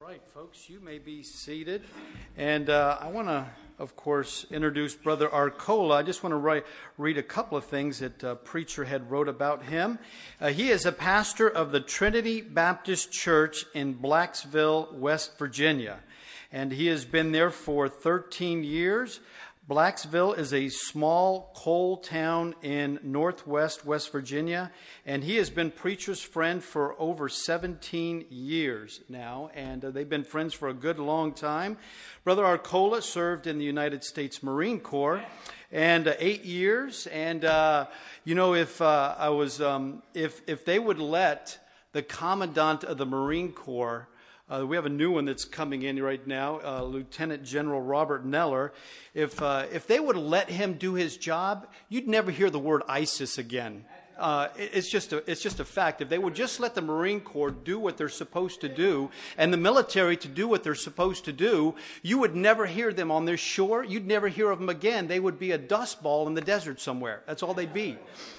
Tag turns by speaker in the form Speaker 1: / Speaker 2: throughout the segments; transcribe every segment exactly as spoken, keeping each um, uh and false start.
Speaker 1: Right, folks, you may be seated. And uh, I want to, of course, introduce Brother Arcola. I just want to write, read a couple of things that uh, Preacher had wrote about him. Uh, he is a pastor of the Trinity Baptist Church in Blacksville, West Virginia. And he has been there for thirteen years. Blacksville is a small coal town in northwest West Virginia, and he has been Preacher's friend for over seventeen years now, and uh, they've been friends for a good long time. Brother Arcola served in the United States Marine Corps, and uh, eight years. And uh, you know, if uh, I was, um, if if they would let the Commandant of the Marine Corps. Uh, we have a new one that's coming in right now, uh, Lieutenant General Robert Neller. If uh, if they would let him do his job, you'd never hear the word ISIS again. Uh, it, it's just a it's just a fact. If they would just let the Marine Corps do what they're supposed to do, and the military to do what they're supposed to do, you would never hear them on their shore. You'd never hear of them again. They would be a dust ball in the desert somewhere. That's all they'd be.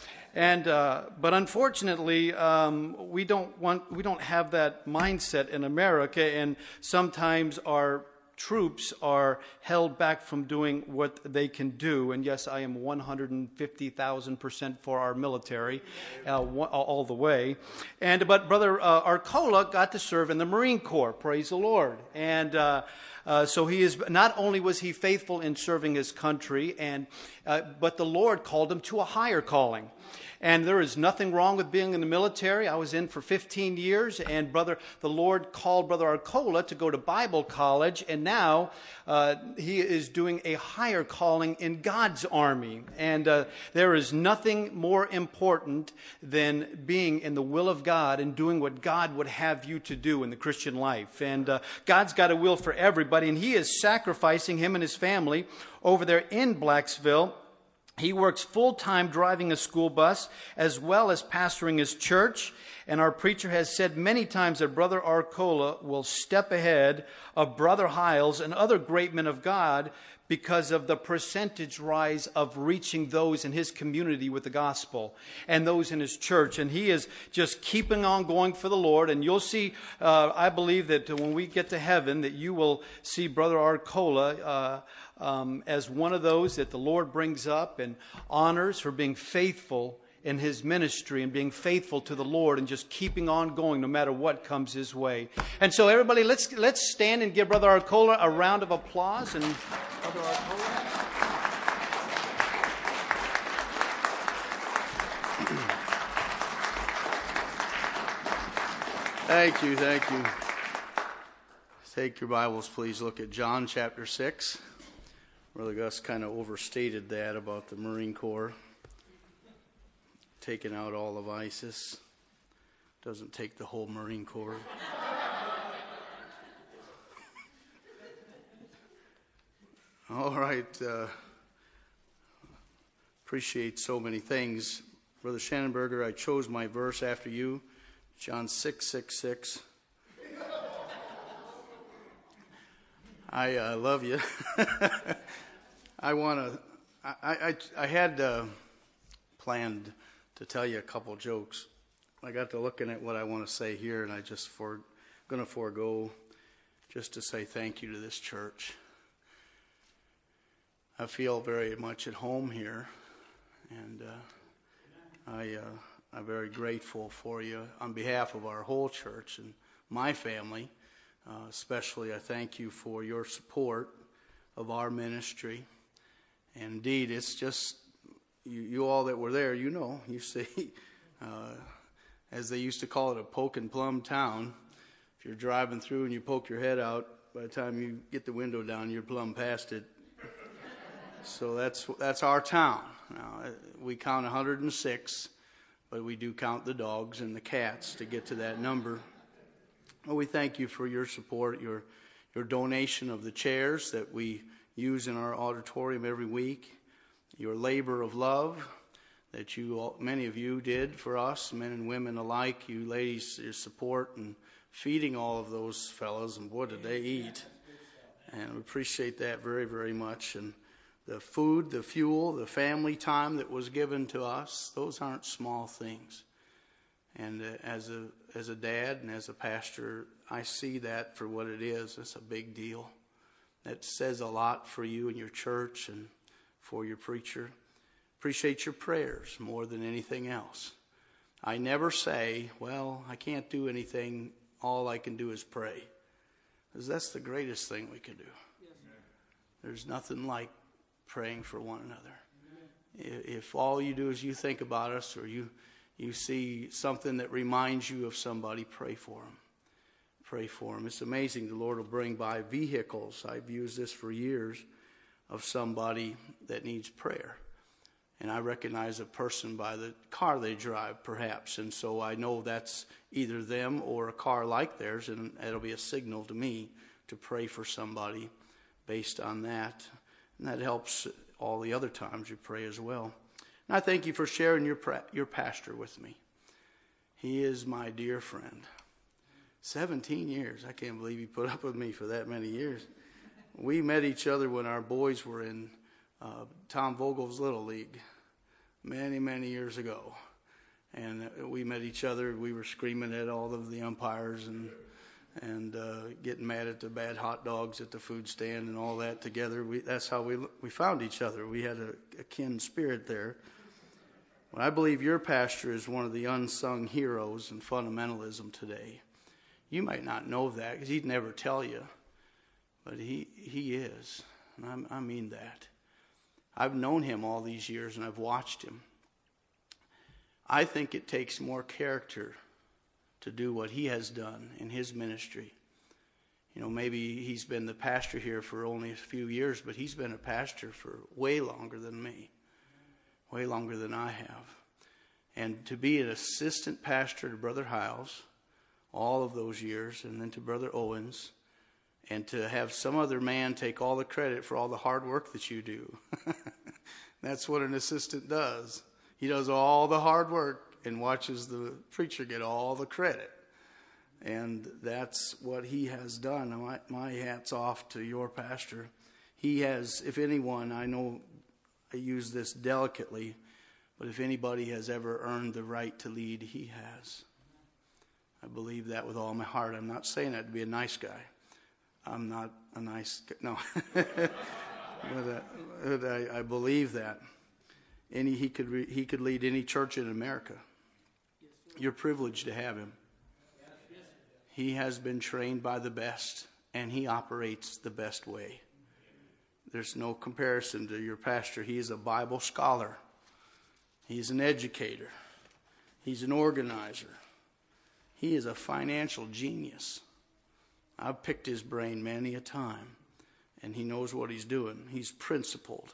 Speaker 1: And uh, but unfortunately, um, we don't want we don't have that mindset in America, and sometimes our troops are held back from doing what they can do. And yes, I am one hundred fifty thousand percent for our military, uh, all the way. And but Brother uh, Arcola got to serve in the Marine Corps. Praise the Lord. And uh, uh, so he is not only was he faithful in serving his country, and uh, but the Lord called him to a higher calling. And there is nothing wrong with being in the military. I was in for fifteen years, and brother, the Lord called Brother Arcola to go to Bible college, and now uh, he is doing a higher calling in God's army. And uh, there is nothing more important than being in the will of God and doing what God would have you to do in the Christian life. And uh, God's got a will for everybody, and he is sacrificing him and his family over there in Blacksville. He works full-time driving a school bus as well as pastoring his church. And our preacher has said many times that Brother Arcola will step ahead of Brother Hiles and other great men of God because of the percentage rise of reaching those in his community with the gospel and those in his church. And he is just keeping on going for the Lord. And you'll see, uh, I believe that when we get to heaven, that you will see Brother Arcola uh, um, as one of those that the Lord brings up and honors for being faithful in his ministry and being faithful to the Lord and just keeping on going no matter what comes his way. And so everybody, let's let's stand and give Brother Arcola a round of applause. And Brother Arcola.
Speaker 2: Thank you, thank you. Take your Bibles, please. Look at John chapter six. Brother Gus kind of overstated that about the Marine Corps. Taking out all of ISIS doesn't take the whole Marine Corps. All right. Uh, appreciate so many things. Brother Shannenberger, I chose my verse after you, John six, six, six. I uh, love you. I want to, I, I, I had uh, planned to tell you a couple jokes. I got to looking at what I want to say here, and I just for going to forego just to say thank you to this church. I feel very much at home here, and uh, I, uh, I'm very grateful for you on behalf of our whole church and my family. Uh, especially, I thank you for your support of our ministry. And indeed, it's just You, you all that were there, you know, you see, uh, as they used to call it, a poke and plum town. If you're driving through and you poke your head out, by the time you get the window down, you're plumb past it. So that's that's our town. Now, we count one hundred six, but we do count the dogs and the cats to get to that number. Well, we thank you for your support, your your donation of the chairs that we use in our auditorium every week. Your labor of love that you, many of you did for us, men and women alike. You ladies, your support and feeding all of those fellows, and boy, did they eat. And we appreciate that very, very much. And the food, the fuel, the family time that was given to us, those aren't small things. And uh, as a as a dad and as a pastor, I see that for what it is. It's a big deal. That says a lot for you and your church and for your preacher. Appreciate your prayers more than anything else. I never say, well, I can't do anything. All I can do is pray. Because that's the greatest thing we can do. Yes. There's nothing like praying for one another. Amen. If all you do is you think about us, or you, you see something that reminds you of somebody, pray for them. Pray for them. It's amazing. The Lord will bring by vehicles. I've used this for years, of somebody that needs prayer. And I recognize a person by the car they drive, perhaps. And so I know that's either them or a car like theirs, and it'll be a signal to me to pray for somebody based on that. And that helps all the other times you pray as well. And I thank you for sharing your your pastor with me. He is my dear friend. seventeen years. I can't believe he put up with me for that many years. We met each other when our boys were in Uh, Tom Vogel's Little League many, many years ago. And we met each other. We were screaming at all of the umpires and and uh, getting mad at the bad hot dogs at the food stand and all that together. We, that's how we we found each other. We had a, a kin spirit there. Well, I believe your pastor is one of the unsung heroes in fundamentalism today. You might not know that because he'd never tell you, but he, he is. And I, I mean that. I've known him all these years, and I've watched him. I think it takes more character to do what he has done in his ministry. You know, maybe he's been the pastor here for only a few years, but he's been a pastor for way longer than me, way longer than I have. And to be an assistant pastor to Brother Hiles all of those years, and then to Brother Owens, and to have some other man take all the credit for all the hard work that you do. That's what an assistant does. He does all the hard work and watches the preacher get all the credit. And that's what he has done. My, my hat's off to your pastor. He has, if anyone, I know I use this delicately, but if anybody has ever earned the right to lead, he has. I believe that with all my heart. I'm not saying that to be a nice guy. I'm not a nice guy. No. but uh, but I, I believe that. Any he could re, he could lead any church in America. You're privileged to have him. He has been trained by the best, and he operates the best way. There's no comparison to your pastor. He is a Bible scholar. He's an educator. He's an organizer. He is a financial genius. I've picked his brain many a time, and he knows what he's doing. He's principled.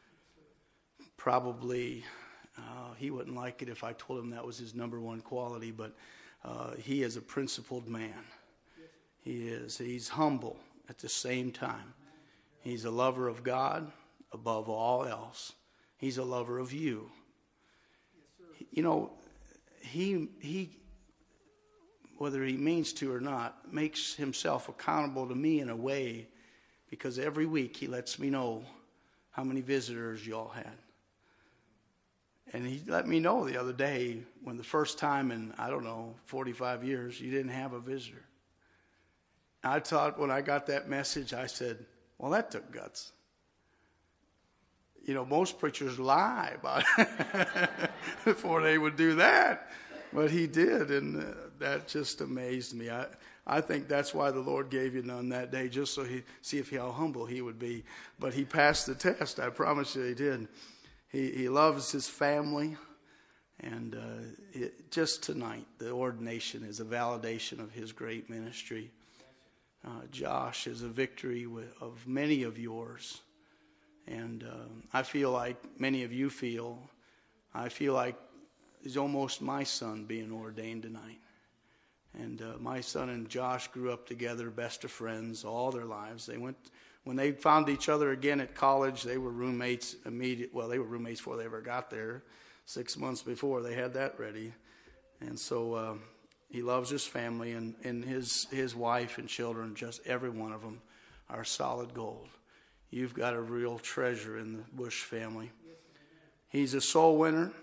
Speaker 2: Probably uh, he wouldn't like it if I told him that was his number one quality, but uh, he is a principled man. He is. He's humble at the same time. He's a lover of God above all else. He's a lover of you. You know, he he. whether he means to or not, makes himself accountable to me in a way, because every week he lets me know how many visitors y'all had. And he let me know the other day when the first time in, I don't know, forty-five years, you didn't have a visitor. I thought when I got that message, I said, well, that took guts. You know, most preachers lie about it before they would do that. But he did, and uh, that just amazed me. I, I think that's why the Lord gave you none that day, just so he see if how humble he would be. But he passed the test. I promise you he did. He he loves his family, and uh, it, just tonight, the ordination is a validation of his great ministry. Uh, Josh is a victory with, of many of yours, and uh, I feel like many of you feel. I feel like he's almost my son being ordained tonight. And uh, my son and Josh grew up together, best of friends, all their lives. They went, when they found each other again at college, they were roommates immediate. Well, they were roommates before they ever got there. Six months before, they had that ready. And so uh, he loves his family, and, and his, his wife and children, just every one of them, are solid gold. You've got a real treasure in the Bush family. He's a soul winner.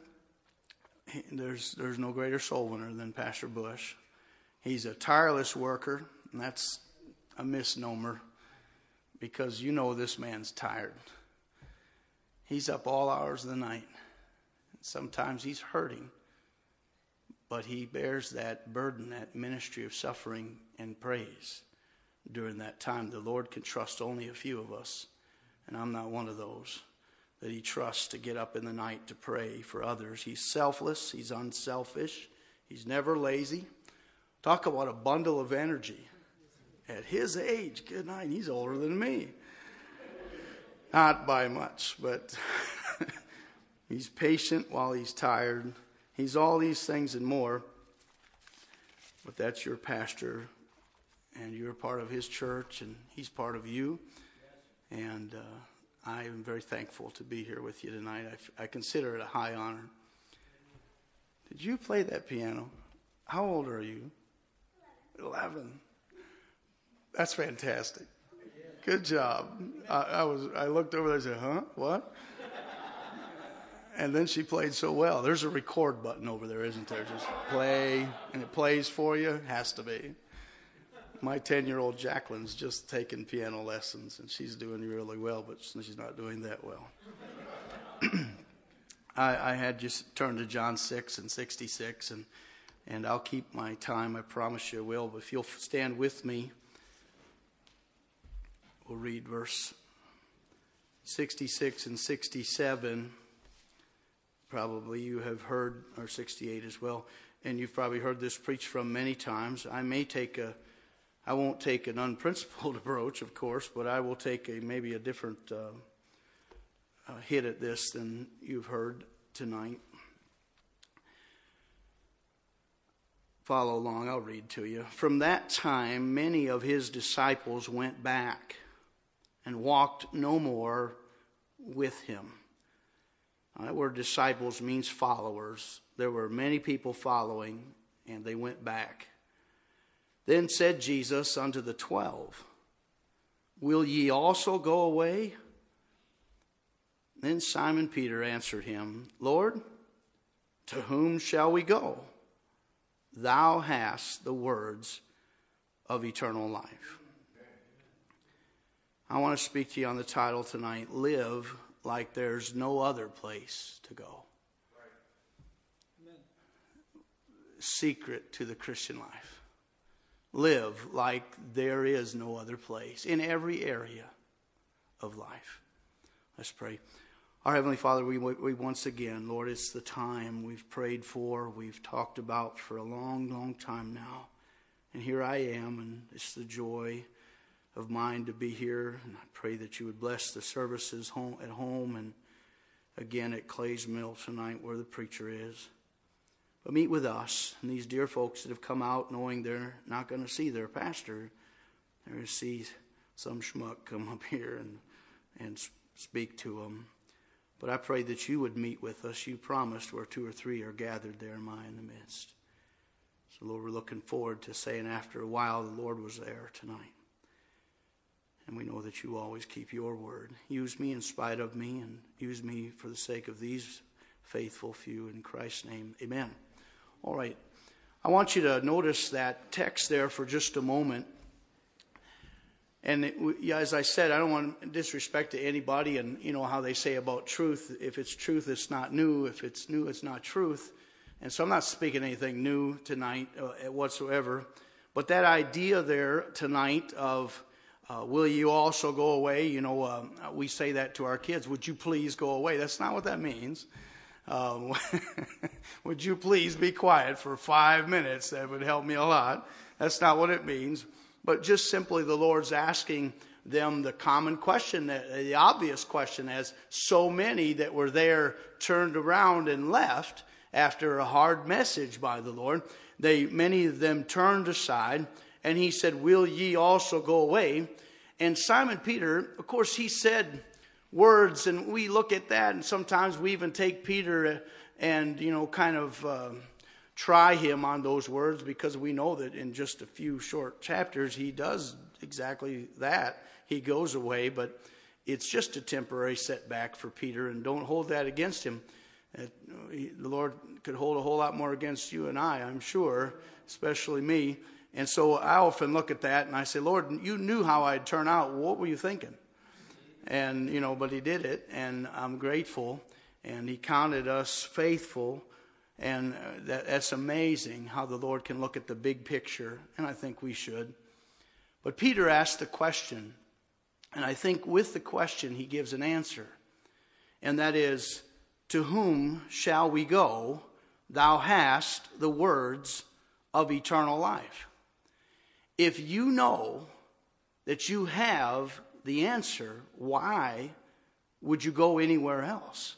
Speaker 2: There's there's no greater soul winner than Pastor Bush. He's a tireless worker. And that's a misnomer, because you know this man's tired. He's up all hours of the night. Sometimes he's hurting, but he bears that burden, that ministry of suffering and praise during that time. The Lord can trust only a few of us, and I'm not one of those that he trusts to get up in the night to pray for others. He's selfless. He's unselfish. He's never lazy. Talk about a bundle of energy. At his age, good night, he's older than me. Not by much, but he's patient while he's tired. He's all these things and more. But that's your pastor, and you're part of his church, and he's part of you. And uh, I am very thankful to be here with you tonight. I, I consider it a high honor. Did you play that piano? How old are you? Eleven. That's fantastic. Good job. I, I was. I looked over there and said, huh? What? And then she played so well. There's a record button over there, isn't there? Just play, and it plays for you. Has to be. My ten-year-old Jacqueline's just taken piano lessons, and she's doing really well, but she's not doing that well. I, I had just turned to John six and sixty-six, and, and I'll keep my time. I promise you I will. But if you'll stand with me, we'll read verse sixty-six and sixty-seven. Probably you have heard, or sixty-eight as well, and you've probably heard this preached from many times. I may take a, I won't take an unprincipled approach, of course, but I will take a maybe a different uh, uh, hit at this than you've heard tonight. Follow along, I'll read to you. From that time, many of his disciples went back and walked no more with him. Now, that word disciples means followers. There were many people following, and they went back. Then said Jesus unto the twelve, Will ye also go away? Then Simon Peter answered him, Lord, to whom shall we go? Thou hast the words of eternal life. I want to speak to you on the title tonight, Live Like There's No Other Place to Go. Right. Secret to the Christian life. Live like there is no other place in every area of life. Let's pray. Our Heavenly Father, we, we once again, Lord, it's the time we've prayed for, we've talked about for a long, long time now. And here I am, and it's the joy of mine to be here. And I pray that you would bless the services home at home and again at Clay's Mill tonight where the preacher is. But meet with us and these dear folks that have come out knowing they're not going to see their pastor. They're going to see some schmuck come up here and, and speak to them. But I pray that you would meet with us. You promised where two or three are gathered, there am I in the midst. So, Lord, we're looking forward to saying after a while the Lord was there tonight. And we know that you always keep your word. Use me in spite of me, and use me for the sake of these faithful few. In Christ's name, amen. All right. I want you to notice that text there for just a moment. And it, yeah, as I said, I don't want disrespect to anybody, and you know how they say about truth. If it's truth, it's not new. If it's new, it's not truth. And so I'm not speaking anything new tonight uh, whatsoever. But that idea there tonight of uh, will you also go away? You know, uh, we say that to our kids. Would you please go away? That's not what that means. Um, would you please be quiet for five minutes? That would help me a lot. That's not what it means. But just simply the Lord's asking them the common question, the obvious question, as so many that were there turned around and left after a hard message by the Lord. They, many of them turned aside, and he said, will ye also go away? And Simon Peter, of course, he said words, and we look at that, and sometimes we even take Peter and, you know, kind of uh, try him on those words, because we know that in just a few short chapters, he does exactly that. He goes away, but it's just a temporary setback for Peter, and don't hold that against him. Uh, the Lord could hold a whole lot more against you and I, I'm sure, especially me. And so I often look at that and I say, Lord, you knew how I'd turn out. What were you thinking? And, you know, but he did it, and I'm grateful. And he counted us faithful. And that, that's amazing how the Lord can look at the big picture. And I think we should. But Peter asked a question. And I think with the question, he gives an answer. And that is, to whom shall we go? Thou hast the words of eternal life. If you know that you have the answer, why would you go anywhere else?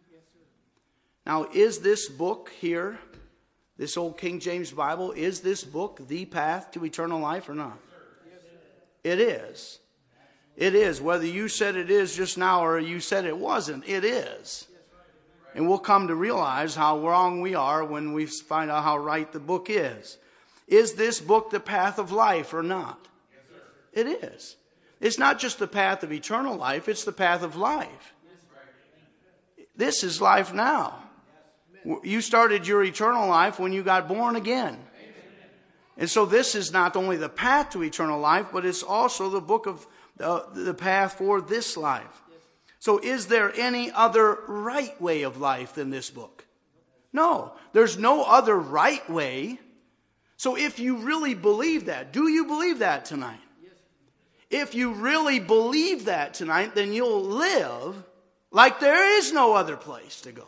Speaker 2: Now, is this book here, this old King James Bible, is this book the path to eternal life or not? It is. It is. Whether you said it is just now or you said it wasn't, it is. And we'll come to realize how wrong we are when we find out how right the book is. Is this book the path of life or not? It is. It's not just the path of eternal life, it's the path of life. This is life now. You started your eternal life when you got born again. And so this is not only the path to eternal life, but it's also the book of uh, the path for this life. So is there any other right way of life than this book? No, there's no other right way. So if you really believe that, do you believe that tonight? If you really believe that tonight, then you'll live like there is no other place to go.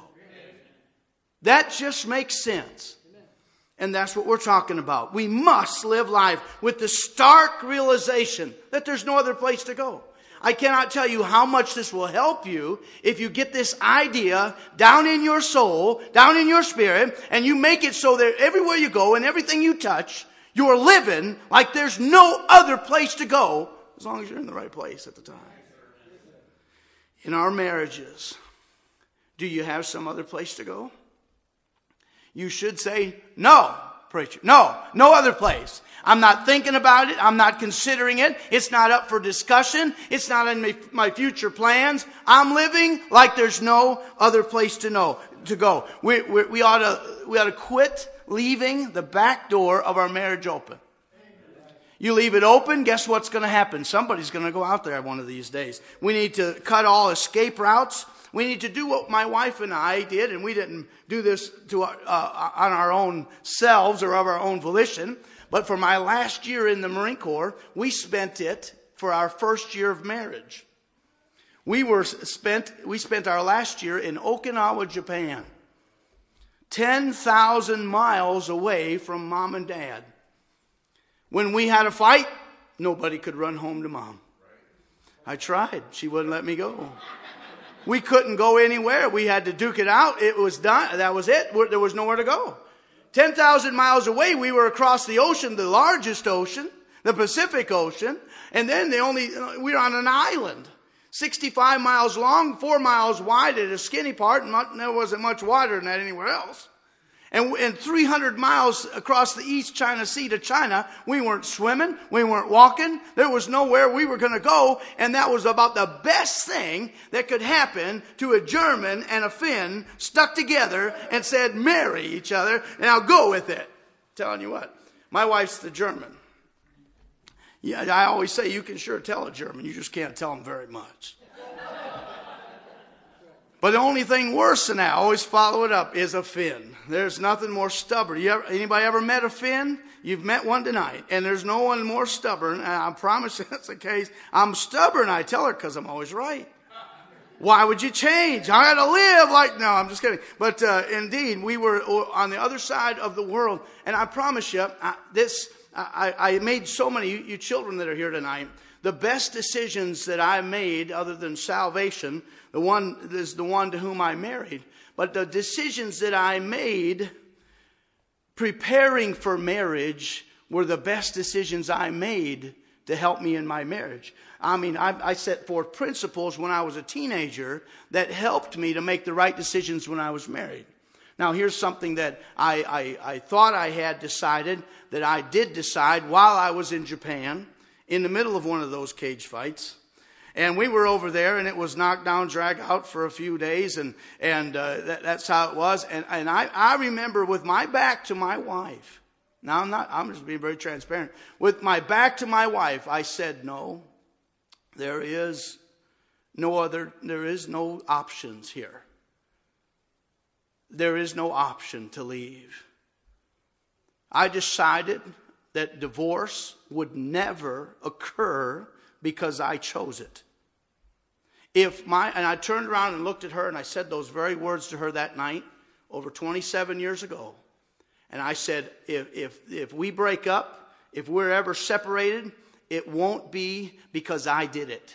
Speaker 2: That just makes sense. And that's what we're talking about. We must live life with the stark realization that there's no other place to go. I cannot tell you how much this will help you if you get this idea down in your soul, down in your spirit, and you make it so that everywhere you go and everything you touch, you are living like there's no other place to go, as long as you're in the right place at the time. In our marriages, do you have some other place to go? You should say, no, preacher. No, no other place. I'm not thinking about it. I'm not considering it. It's not up for discussion. It's not in my, my future plans. I'm living like there's no other place to know to go. We, we, we ought to we ought to quit leaving the back door of our marriage open. You leave it open, guess what's going to happen? Somebody's going to go out there one of these days. We need to cut all escape routes. We need to do what my wife and I did, and we didn't do this to uh, on our own selves or of our own volition. But for my last year in the Marine Corps, we spent it for our first year of marriage. We were spent. We spent our last year in Okinawa, Japan, ten thousand miles away from mom and dad. When we had a fight, nobody could run home to mom. I tried. She wouldn't let me go. We couldn't go anywhere. We had to duke it out. It was done. That was it. There was nowhere to go. ten thousand miles away, we were across the ocean, the largest ocean, the Pacific Ocean. And then they only, we were on an island, sixty-five miles long, four miles wide at a skinny part, and not, there wasn't much water than that anywhere else. And, and three hundred miles across the East China Sea to China, we weren't swimming, we weren't walking, there was nowhere we were going to go, and that was about the best thing that could happen to a German and a Finn stuck together and said, marry each other, and I'll go with it. I'm telling you what, my wife's the German. Yeah, I always say you can sure tell a German, you just can't tell them very much. But the only thing worse than that, I always follow it up, is a Finn. There's nothing more stubborn. You ever, anybody ever met a Finn? You've met one tonight. And there's no one more stubborn. And I promise you that's the case. I'm stubborn, I tell her, because I'm always right. Why would you change? I got to live like... No, I'm just kidding. But uh, indeed, we were on the other side of the world. And I promise you, I, this I, I made so many, you, you children that are here tonight, the best decisions that I made, other than salvation, the one is the one to whom I married. But the decisions that I made preparing for marriage were the best decisions I made to help me in my marriage. I mean, I, I set forth principles when I was a teenager that helped me to make the right decisions when I was married. Now, here's something that I, I, I thought I had decided, that I did decide while I was in Japan, in the middle of one of those cage fights. And we were over there, and it was knock down, drag out for a few days, and and uh, that, that's how it was. And, and I, I remember with my back to my wife, Now, I'm not, I'm just being very transparent. With my back to my wife, I said, no, there is no other, there is no options here. There is no option to leave. I decided that divorce would never occur because I chose it. If my, and I turned around and looked at her and I said those very words to her that night, over twenty-seven years ago. And I said, if, if, if we break up, if we're ever separated, it won't be because I did it.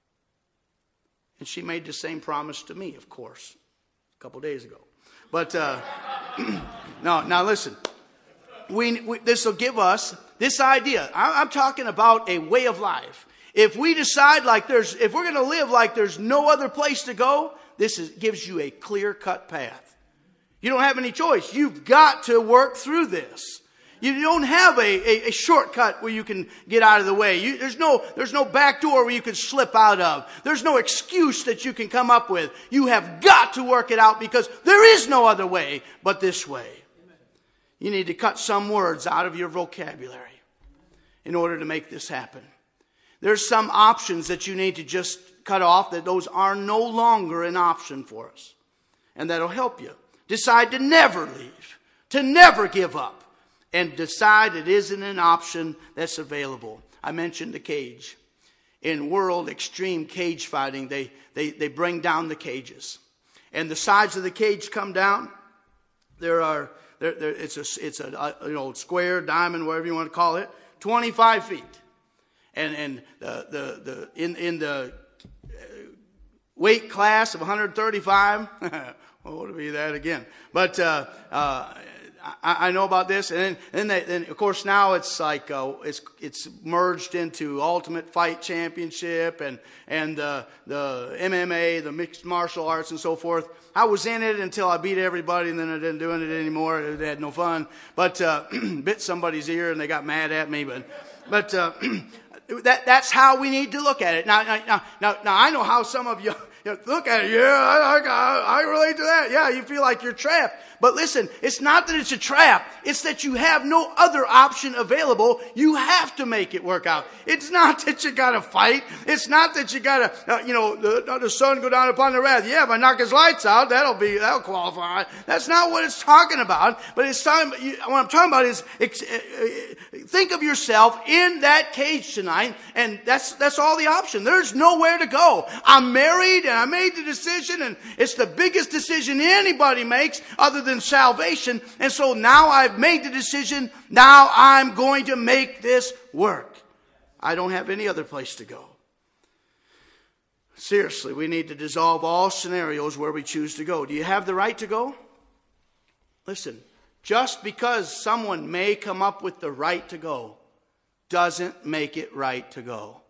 Speaker 2: And she made the same promise to me, of course, a couple days ago. But, uh, no, now listen, we, we this will give us this idea. I, I'm talking about a way of life. If we decide like there's, if we're going to live like there's no other place to go, this is, gives you a clear-cut path. You don't have any choice. You've got to work through this. You don't have a, a, a shortcut where you can get out of the way. You, there's no, there's no back door where you can slip out of. There's no excuse that you can come up with. You have got to work it out because there is no other way but this way. You need to cut some words out of your vocabulary in order to make this happen. There's some options that you need to just cut off, that those are no longer an option for us. And that'll help you. Decide to never leave, to never give up, and decide it isn't an option that's available. I mentioned the cage. In World Extreme Cage Fighting, they, they, they bring down the cages. And the sides of the cage come down. There are, there, there, it's a, it's a, you know, square, diamond, whatever you want to call it, twenty-five feet. And, and the, the, the, in, in the weight class of one thirty-five, well, what would be that again? But uh, uh, I, I know about this, and then, then, they, then of course now it's like uh, it's it's merged into Ultimate Fight Championship and and uh, the M M A, the mixed martial arts, and so forth. I was in it until I beat everybody, and then I didn't do it anymore. It had no fun. But uh, bit somebody's ear, and they got mad at me. But but uh, that that's how we need to look at it. Now now now now I know how some of you. You know, look at it. Yeah, I, I, I relate to that. Yeah, you feel like you're trapped. But listen, it's not that it's a trap. It's that you have no other option available. You have to make it work out. It's not that you got to fight. It's not that you got to, uh, you know, the, the sun go down upon the wrath. Yeah, if I knock his lights out, that'll be, that'll qualify. That's not what it's talking about. But it's talking, what I'm talking about is, think of yourself in that cage tonight, and that's, that's all the option. There's nowhere to go. I'm married, and I made the decision, and it's the biggest decision anybody makes other than salvation. And so now I've made the decision. Now I'm going to make this work. I don't have any other place to go. Seriously, we need to dissolve all scenarios where we choose to go. Do you have the right to go? Listen, just because someone may come up with the right to go doesn't make it right to go.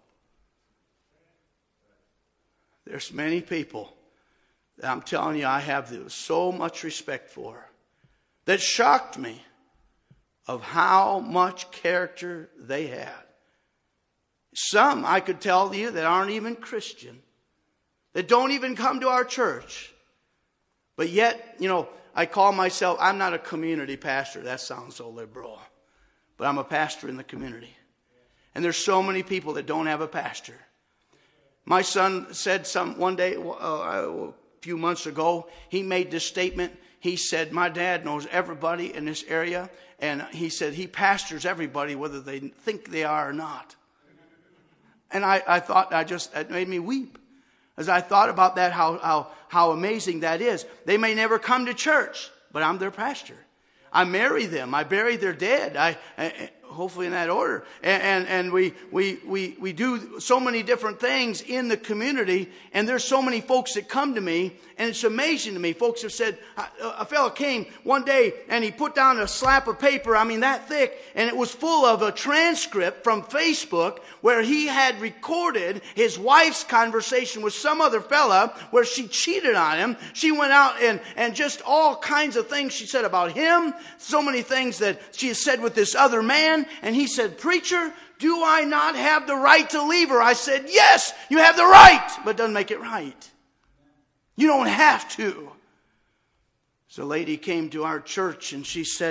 Speaker 2: There's many people that I'm telling you I have so much respect for that shocked me of how much character they had. Some I could tell you that aren't even Christian, that don't even come to our church. But yet, you know, I call myself, I'm not a community pastor. That sounds so liberal. But I'm a pastor in the community. And there's so many people that don't have a pastor. My son said some one day, uh, a few months ago, he made this statement. He said, my dad knows everybody in this area. And he said he pastors everybody whether they think they are or not. And I, I thought, I just, it made me weep. As I thought about that, how, how, how amazing that is. They may never come to church, but I'm their pastor. I marry them. I bury their dead. I, I hopefully in that order. And, and, and we, we, we, we do so many different things in the community. And there's so many folks that come to me. And it's amazing to me. Folks have said, a fellow came one day and he put down a slab of paper, I mean that thick, and it was full of a transcript from Facebook where he had recorded his wife's conversation with some other fella where she cheated on him. She went out and, and just all kinds of things she said about him. So many things that she has said with this other man. And he said, preacher, do I not have the right to leave her? I said, yes, you have the right, but it doesn't make it right. You don't have to. So a lady came to our church and she said,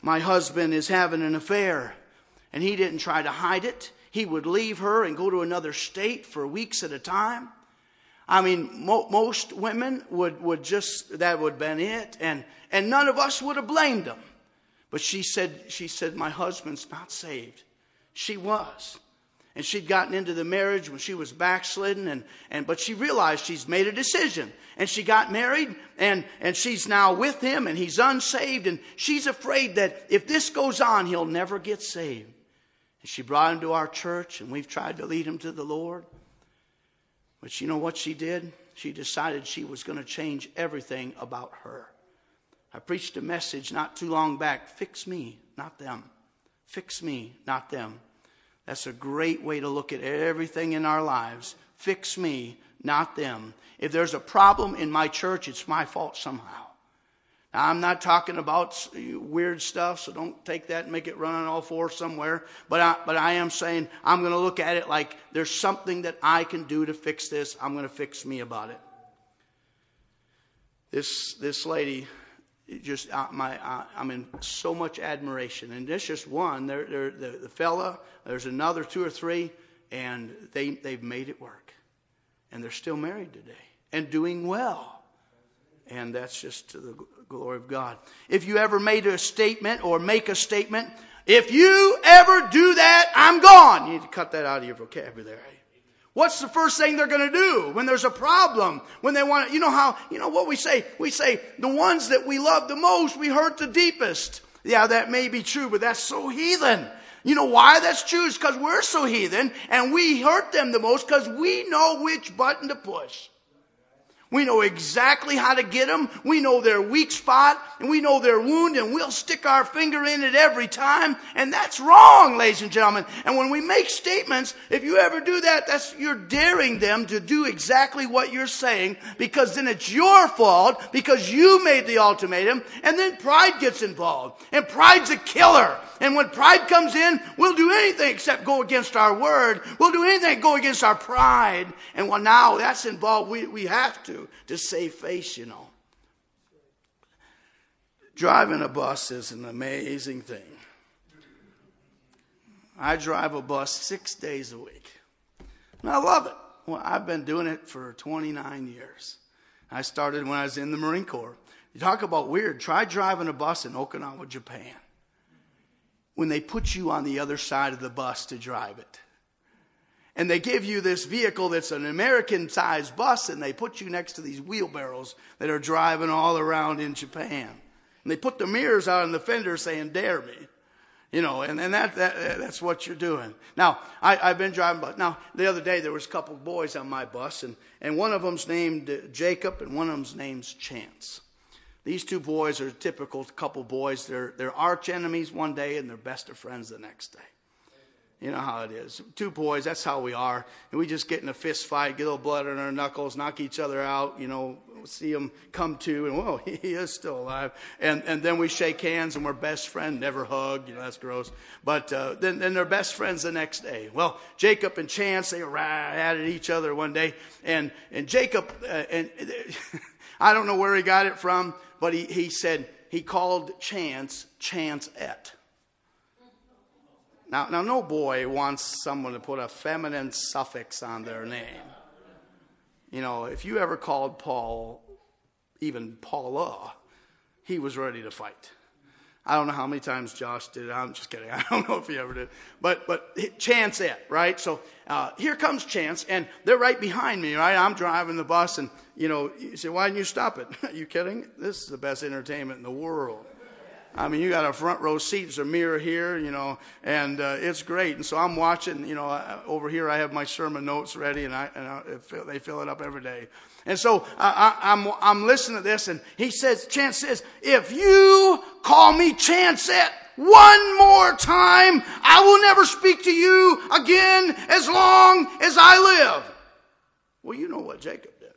Speaker 2: my husband is having an affair. And he didn't try to hide it. He would leave her and go to another state for weeks at a time. I mean, mo- most women would, would just, that would have been it. And, and none of us would have blamed them. But she said, she said, my husband's not saved. She was. And she'd gotten into the marriage when she was backslidden. And, and, but she realized she's made a decision. And she got married. And, and she's now with him. And he's unsaved. And she's afraid that if this goes on, he'll never get saved. And she brought him to our church. And we've tried to lead him to the Lord. But you know what she did? She decided she was going to change everything about her. I preached a message not too long back. Fix me, not them. Fix me, not them. That's a great way to look at everything in our lives. Fix me, not them. If there's a problem in my church, it's my fault somehow. Now, I'm not talking about weird stuff, so don't take that and make it run on all fours somewhere. But I, but I am saying I'm going to look at it like there's something that I can do to fix this. I'm going to fix me about it. This this lady, just uh, my uh, I'm in so much admiration, and there's just one. There, there, the, the fella. There's another two or three, and they they've made it work, and they're still married today and doing well. And that's just to the glory of God. If you ever made a statement or make a statement, if you ever do that, I'm gone. You need to cut that out of your vocabulary. What's the first thing they're going to do when there's a problem? When they want to, you know how, you know what we say? We say the ones that we love the most, we hurt the deepest. Yeah, that may be true, but that's so heathen. You know why that's true? It's because we're so heathen and we hurt them the most because we know which button to push. We know exactly how to get them. We know their weak spot and we know their wound, and we'll stick our finger in it every time. And that's wrong, ladies and gentlemen. And when we make statements, if you ever do that, that's you're daring them to do exactly what you're saying, because then it's your fault because you made the ultimatum, and then pride gets involved. And pride's a killer. And when pride comes in, we'll do anything except go against our word. We'll do anything go against our pride. And well, now that's involved, we, we have to, to save face, you know. Driving a bus is an amazing thing. I drive a bus six days a week. And I love it. Well, I've been doing it for twenty-nine years. I started when I was in the Marine Corps. You talk about weird. Try driving a bus in Okinawa, Japan, when they put you on the other side of the bus to drive it. And they give you this vehicle that's an American-sized bus, and they put you next to these wheelbarrows that are driving all around in Japan. And they put the mirrors out on the fender saying, "Dare me." You know, and, and that, that that's what you're doing. Now, I, I've been driving bus. Now, the other day there was a couple of boys on my bus, and, and one of them's named Jacob, and one of them's named Chance. These two boys are a typical couple boys. They're, they're arch enemies one day, and they're best of friends the next day. You know how it is. Two boys, that's how we are. And we just get in a fist fight, get a little blood on our knuckles, knock each other out, you know, see them come to, and whoa, he is still alive. And and then we shake hands, and we're best friends, never hug, you know, that's gross. But uh, then, then they're best friends the next day. Well, Jacob and Chance, they were at each other one day. And, and Jacob, uh, and I don't know where he got it from, but he, he said, he called Chance, Chance-et. Now, now, no boy wants someone to put a feminine suffix on their name. You know, if you ever called Paul, even Paula, he was ready to fight. I don't know how many times Josh did it. I'm just kidding. I don't know if he ever did. But but Chance-et, right? So uh, here comes Chance, and they're right behind me, right? I'm driving the bus, and, you know, you say, "Why didn't you stop it?" Are you kidding? This is the best entertainment in the world. I mean, you got a front row seat. There's a mirror here, you know, and uh, it's great. And so I'm watching, you know, uh, over here I have my sermon notes ready, and I, and I fill, they fill it up every day. And so uh, I, I'm I'm listening to this, and he says, Chance says, "If you call me Chance-et one more time, I will never speak to you again as long as I live." Well, you know what Jacob did.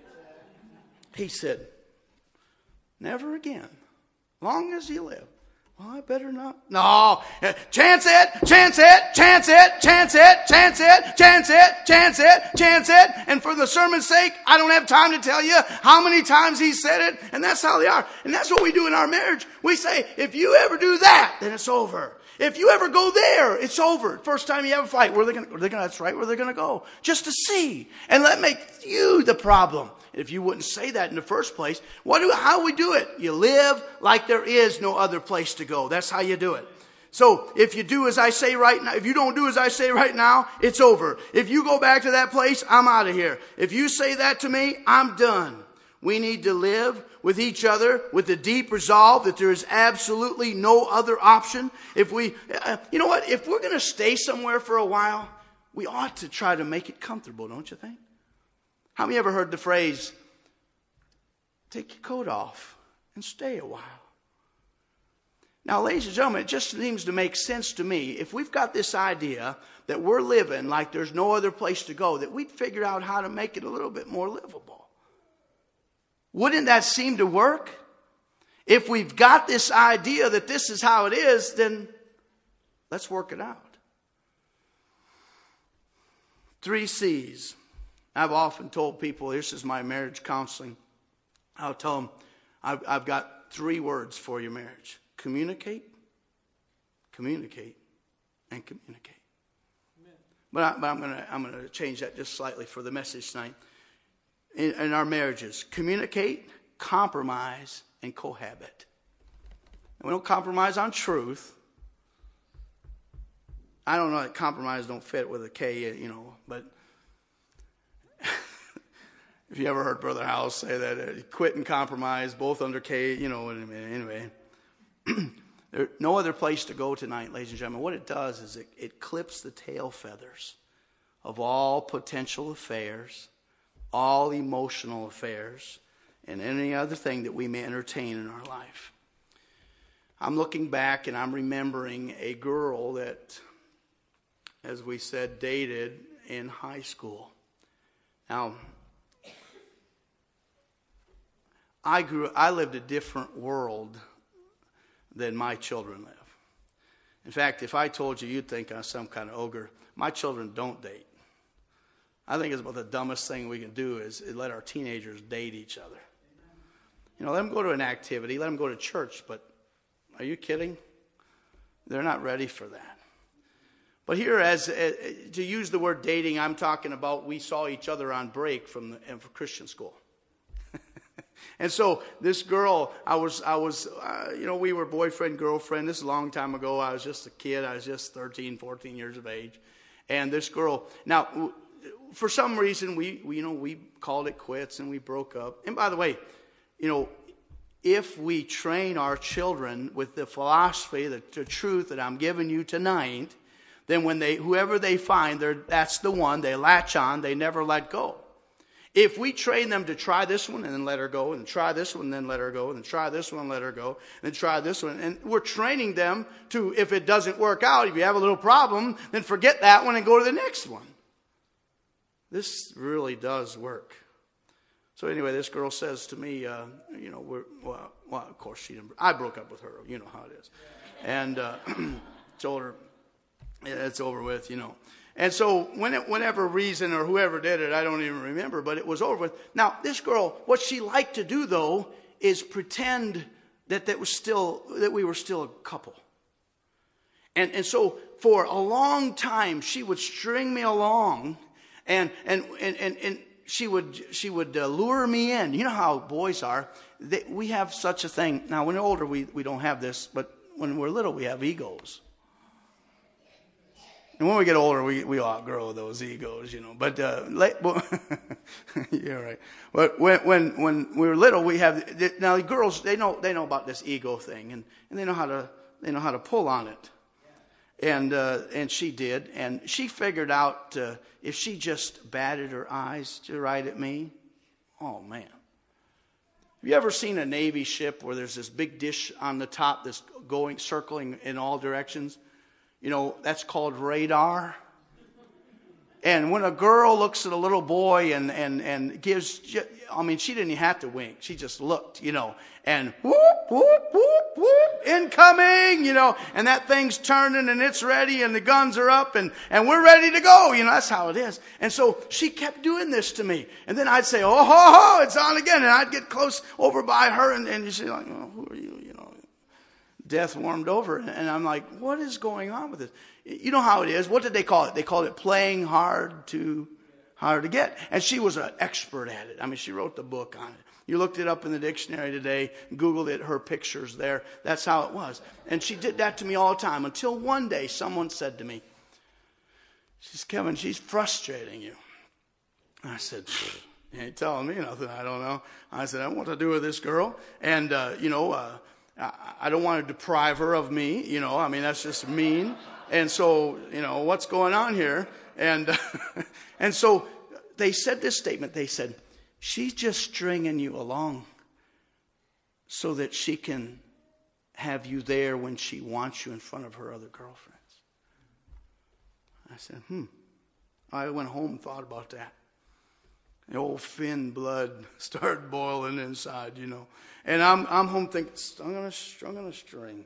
Speaker 2: He said, "Never again. Long as you live, Well, I better not. No. Chance it, chance it, chance it, chance it, chance it, chance it, chance it, chance it. And for the sermon's sake, I don't have time to tell you how many times he said it. And that's how they are. And that's what we do in our marriage. We say, if you ever do that, then it's over. If you ever go there, it's over. First time you have a fight, where are they going to, that's right, where they're going to go. Just to see. And let make you the problem. If you wouldn't say that in the first place, what do, how do we do it? You live like there is no other place to go. That's how you do it. So if you do as I say right now, if you don't do as I say right now, it's over. If you go back to that place, I'm out of here. If you say that to me, I'm done. We need to live with each other with the deep resolve that there is absolutely no other option. If we, uh, you know what? If we're going to stay somewhere for a while, we ought to try to make it comfortable, don't you think? How many ever heard the phrase, take your coat off and stay a while? Now, ladies and gentlemen, it just seems to make sense to me. If we've got this idea that we're living like there's no other place to go, that we'd figure out how to make it a little bit more livable. Wouldn't that seem to work? If we've got this idea that this is how it is, then let's work it out. Three C's. I've often told people, this is my marriage counseling. I'll tell them, I've, I've got three words for your marriage. Communicate, communicate, and communicate. Amen. But, I, but I'm going to I'm going to change that just slightly for the message tonight. In, in our marriages, communicate, compromise, and cohabit. And we don't compromise on truth. I don't know that compromise don't fit with a K, you know, but if you ever heard Brother House say that, uh, quit and compromise, both under K, you know, anyway. There's no other place to go tonight, ladies and gentlemen. What it does is it, it clips the tail feathers of all potential affairs, all emotional affairs, and any other thing that we may entertain in our life. I'm looking back and I'm remembering a girl that, as we said, dated in high school. Now, I grew, I lived a different world than my children live. In fact, if I told you, you'd think I'm some kind of ogre. My children don't date. I think it's about the dumbest thing we can do is let our teenagers date each other. You know, let them go to an activity, let them go to church, but are you kidding? They're not ready for that. But here, as uh, to use the word dating, I'm talking about we saw each other on break from the from Christian school. And so this girl, I was, I was, uh, you know, we were boyfriend, girlfriend. This is a long time ago. I was just a kid. I was just thirteen, fourteen years of age. And this girl, now, for some reason, we, we, you know, we called it quits and we broke up. And by the way, you know, if we train our children with the philosophy, the, the truth that I'm giving you tonight, then when they, whoever they find, that's the one, they latch on, they never let go. If we train them to try this one and then let her go, and try this one and then let her go, and then try this one and let her go, and then try this one, and we're training them to, if it doesn't work out, if you have a little problem, then forget that one and go to the next one. This really does work. So anyway, this girl says to me, uh, you know, we're, well, well, of course she didn't, I broke up with her, you know how it is. And uh, told her, yeah, it's over with, you know. And so when it, whenever reason or whoever did it, I don't even remember, but it was over with. Now, this girl, what she liked to do, though, is pretend that that was still that we were still a couple. And and so for a long time, she would string me along, and and and and, and she would she would uh, lure me in. You know how boys are. They, we have such a thing. Now, when we're older, we, we don't have this, but when we're little, we have egos. And when we get older, we we outgrow those egos, you know. But uh, late, well, you're right. But when when when we were little, we have now the girls. They know they know about this ego thing, and, and they know how to they know how to pull on it. And uh, and she did, and she figured out uh, if she just batted her eyes to right at me, oh man. Have you ever seen a Navy ship where there's this big dish on the top that's going circling in all directions? You know, that's called radar. And when a girl looks at a little boy and, and, and gives, I mean, she didn't even have to wink. She just looked, you know, and whoop, whoop, whoop, whoop, incoming, you know, and that thing's turning and it's ready and the guns are up and, and we're ready to go. You know, that's how it is. And so she kept doing this to me. And then I'd say, oh, ho, ho, it's on again. And I'd get close over by her and, and she'd say, like, oh, who are you? You know, death warmed over. And I'm like, what is going on with this? You know how it is. What did they call it? They called it playing hard to hard to get. And she was an expert at it. I mean, she wrote the book on it. You looked it up in the dictionary today, Googled it, her pictures there. That's how it was. And she did that to me all the time until one day someone said to me, she says, Kevin, she's frustrating you. I said, you ain't telling me nothing. I don't know. I said, I want to do with this girl. And, uh, you know, uh, I, I don't want to deprive her of me. You know, I mean, that's just mean. And so, you know, what's going on here? And, and so they said this statement. They said, she's just stringing you along so that she can have you there when she wants you in front of her other girlfriends. I said, hmm. I went home and thought about that. The old Finn blood started boiling inside, you know. And I'm I'm home thinking, I'm gonna I'm gonna string.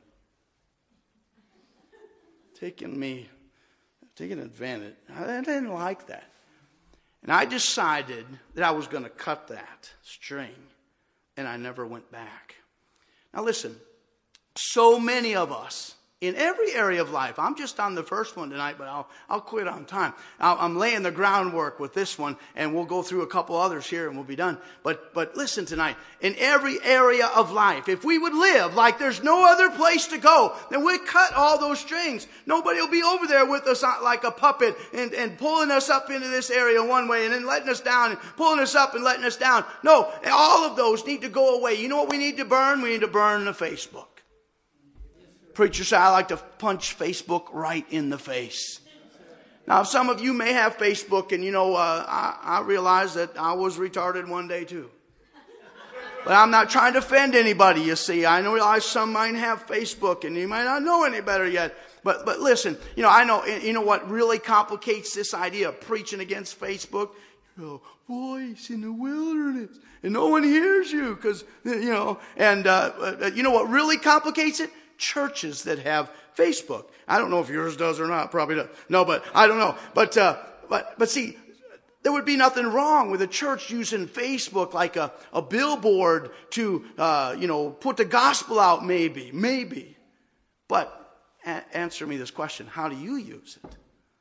Speaker 2: Taking me, taking advantage. I didn't like that. And I decided that I was going to cut that string, and I never went back. Now listen, so many of us, in every area of life, I'm just on the first one tonight, but I'll, I'll quit on time. I'll, I'm laying the groundwork with this one, and we'll go through a couple others here, and we'll be done. But, but listen tonight, in every area of life, if we would live like there's no other place to go, then we'd cut all those strings. Nobody will be over there with us like a puppet and, and pulling us up into this area one way and then letting us down and pulling us up and letting us down. No, all of those need to go away. You know what we need to burn? We need to burn the Facebook. Preacher said, I like to punch Facebook right in the face. Now, some of you may have Facebook, and you know, uh, I, I realize that I was retarded one day too. But I'm not trying to offend anybody, you see. I realize some might have Facebook, and you might not know any better yet. But but listen, you know, I know, you know what really complicates this idea of preaching against Facebook? You know, voice in the wilderness, and no one hears you, because, you know, and uh, you know what really complicates it? Churches that have Facebook. I don't know if yours does or not. Probably does. No, but I don't know. But uh, but but see, there would be nothing wrong with a church using Facebook like a, a billboard to uh, you know put the gospel out. Maybe, maybe. But a- answer me this question: how do you use it?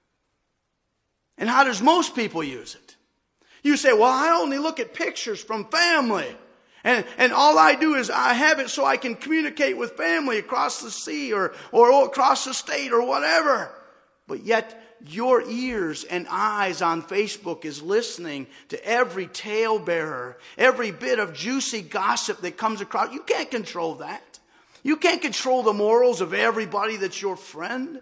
Speaker 2: And how does most people use it? You say, "Well, I only look at pictures from family." And and all I do is I have it so I can communicate with family across the sea or, or across the state or whatever. But yet your ears and eyes on Facebook is listening to every talebearer, every bit of juicy gossip that comes across. You can't control that. You can't control the morals of everybody that's your friend.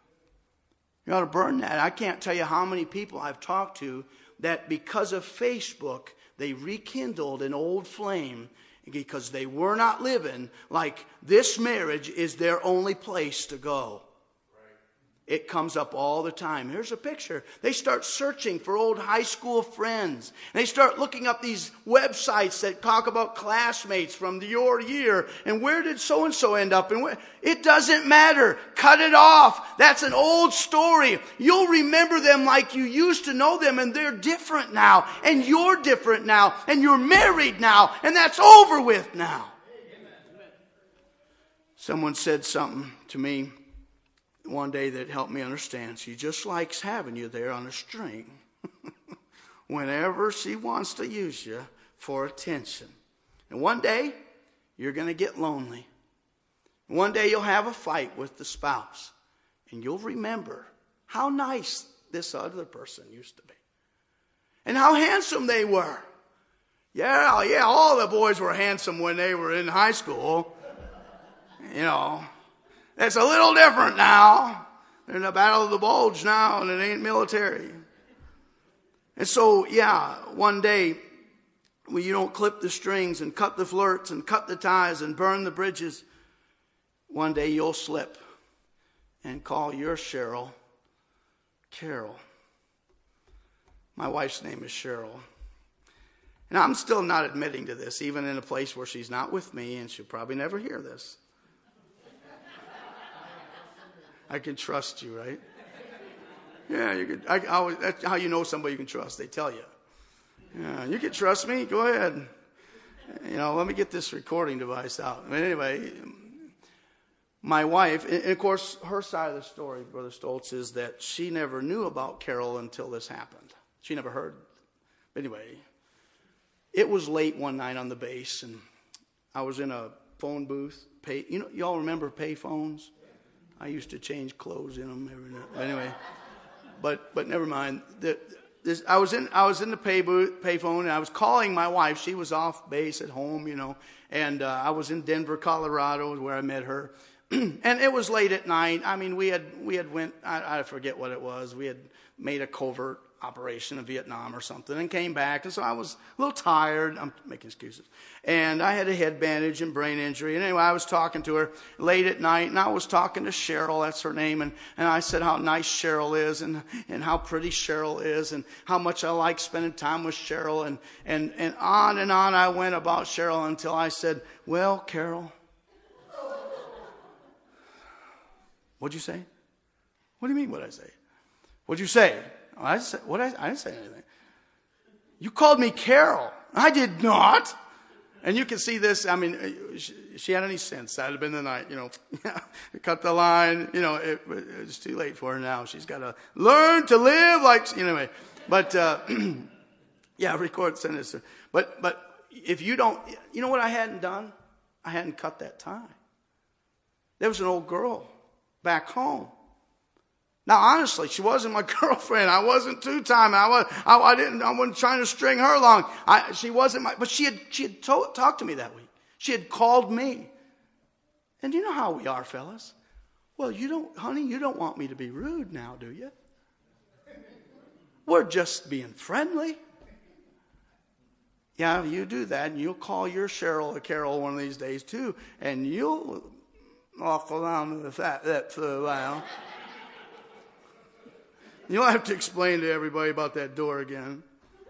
Speaker 2: You ought to burn that. I can't tell you how many people I've talked to that because of Facebook, they rekindled an old flame because they were not living like this marriage is their only place to go. It comes up all the time. Here's a picture. They start searching for old high school friends. They start looking up these websites that talk about classmates from your year. And where did so-and-so end up? And where? It doesn't matter. Cut it off. That's an old story. You'll remember them like you used to know them, and they're different now. And you're different now. And you're married now. And that's over with now. Someone said something to me one day that helped me understand. She just likes having you there on a string whenever she wants to use you for attention. And one day, you're going to get lonely. One day, you'll have a fight with the spouse. And you'll remember how nice this other person used to be. And how handsome they were. Yeah, yeah, all the boys were handsome when they were in high school. You know. It's a little different now. They're in the Battle of the Bulge now, and it ain't military. And so, yeah, one day, when you don't clip the strings and cut the flirts and cut the ties and burn the bridges, one day you'll slip and call your Cheryl Carol. My wife's name is Cheryl. And I'm still not admitting to this, even in a place where she's not with me, and she'll probably never hear this. I can trust you, right? Yeah, you can. I, I, that's how you know somebody you can trust. They tell you. Yeah, you can trust me. Go ahead. You know, let me get this recording device out. But anyway, my wife, and of course, her side of the story, Brother Stoltz, is that she never knew about Carol until this happened. She never heard. But anyway, it was late one night on the base, and I was in a phone booth. Pay, you know, y'all remember pay phones? I used to change clothes in them every night. But anyway, but but never mind. The, this, I was in I was in the pay booth, pay phone, and I was calling my wife. She was off base at home, you know, and uh, I was in Denver, Colorado, where I met her. And it was late at night. I mean, we had we had went. I, I forget what it was. We had made a covert operation in Vietnam or something, and came back. And so I was a little tired. I'm making excuses. And I had a head bandage and brain injury. And anyway, I was talking to her late at night, and I was talking to Cheryl. That's her name. And, and I said how nice Cheryl is, and, and how pretty Cheryl is, and how much I like spending time with Cheryl. And, and, and on and on I went about Cheryl until I said, well, Carol, what'd you say? What do you mean what'd I say? What'd you say? I said, what? I, I didn't say anything. You called me Carol. I did not. And you can see this. I mean, she, she had any sense. That'd have been the night, you know, cut the line. You know, it, it's too late for her now. She's got to learn to live like, you know, anyway. But, uh, yeah, record, send this. But, but if you don't, you know what I hadn't done? I hadn't cut that tie. There was an old girl back home. Now, honestly, she wasn't my girlfriend. I wasn't two-time. I was. I, I didn't. I wasn't trying to string her along. I, she wasn't my. But she had. She had to, talked to me that week. She had called me. And you know how we are, fellas. Well, you don't, honey. You don't want me to be rude now, do you? We're just being friendly. Yeah, you do that, and you'll call your Cheryl or Carol one of these days too, and you'll walk around with that that for a while. You'll have to explain to everybody about that door again.